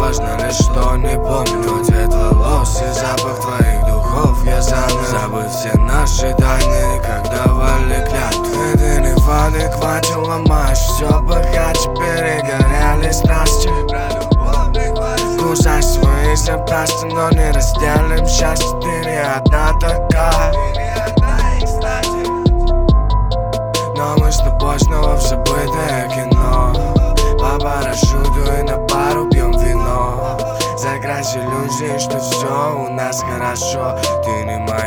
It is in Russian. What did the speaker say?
важно лишь, что не помню цвет волос и запах твоих духов. Я забыть все наши тайны, как давали клятвы. Ты не в адеквате, ломаешь все, пока перегорели страсти. Кусай свои запястья, но не разделим счастье. Ты не одна такая, но мы с тобой снова в забытое кино. По парашюту и на пару пьем вино. Закрась иллюзии, что все у нас хорошо. Ты не моя